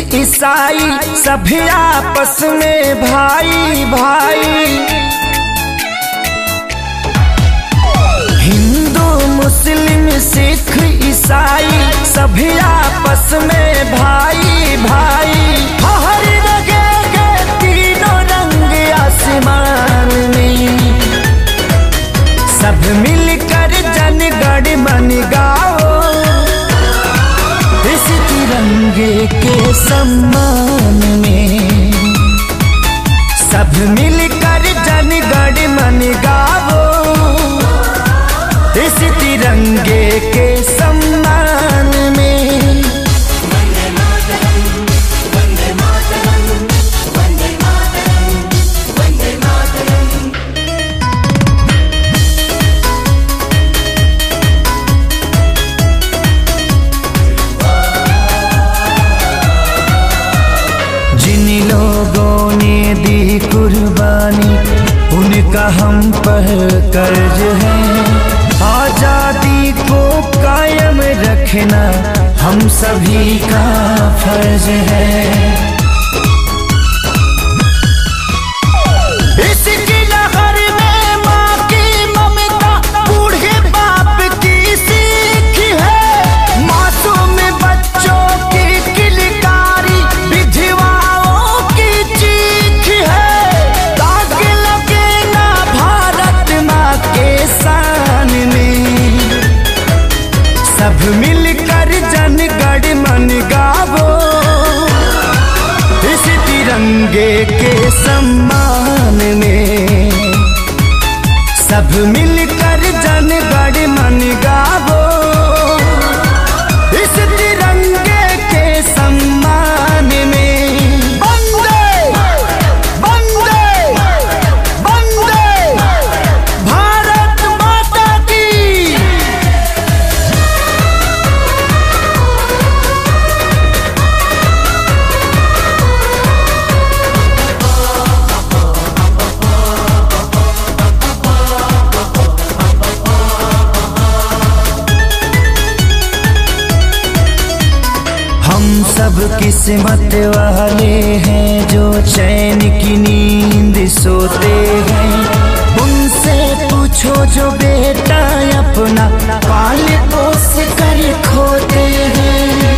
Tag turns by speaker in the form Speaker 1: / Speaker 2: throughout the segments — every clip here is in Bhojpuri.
Speaker 1: ईसाई सभी आपस में भाई भाई। हिंदू मुस्लिम सिख ईसाई सभी आपस में भाई भाई। हर जगह तीनों रंग आसमान में, सब मिलकर जन गण मन गाओ, इस तिरंगे के सम्मान में। सब मिलकर जन गण मन गाओ, इस तिरंगे के सम्मान में। वंदे मातरम, वंदे मातरम, वंदे मातरम, वंदे मातरम। जिन लोगों ने दी कुर्बानी उनका हम पर कर्ज है। आजादी को कायम रखना हम सभी का फर्ज है। इसकी लहर में माँ की ममता, बूढ़े बाप की सीख है। मासूम बच्चों की किलकारी, विधवाओं की चीख है। दाग लगे ना भारत माँ के शान में, सब मिलकर जन गण मन गावो, इस तिरंगे के सम्मान में। सब मिलकर जन गण मन गावो, इस तिरंगे के सम्मान में। वंदे वंदे वंदे भारत माता की। हम सब किस्मत वाले हैं जो चैन की नींद सोते हैं। उनसे पूछो जो बेटा अपना पाल पोस कर खोते हैं।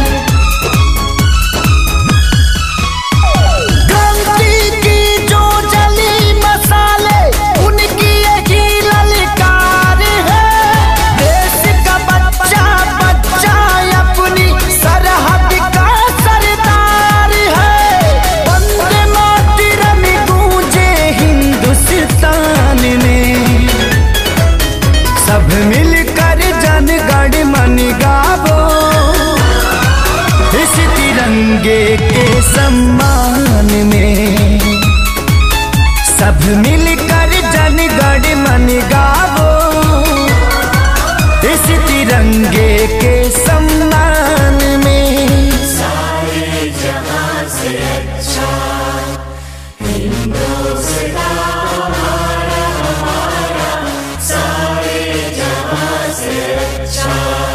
Speaker 1: क्रांति की जो जली मसाले, उनकी यही ललकार है। देश का बच्चा बच्चा अपनी सरहद का सरदार है। वंदे मातरम गूंजे हिंदुस्तान में, सब मिलकर जन गण मन गावो, इस तिरंगे के सम्मान में। सब मिलकर जन गण मन गावो, इस तिरंगे के सम्मान में। सारे जहां से अच्छा हिंदुस्तान हमारा, सारे जहां से अच्छा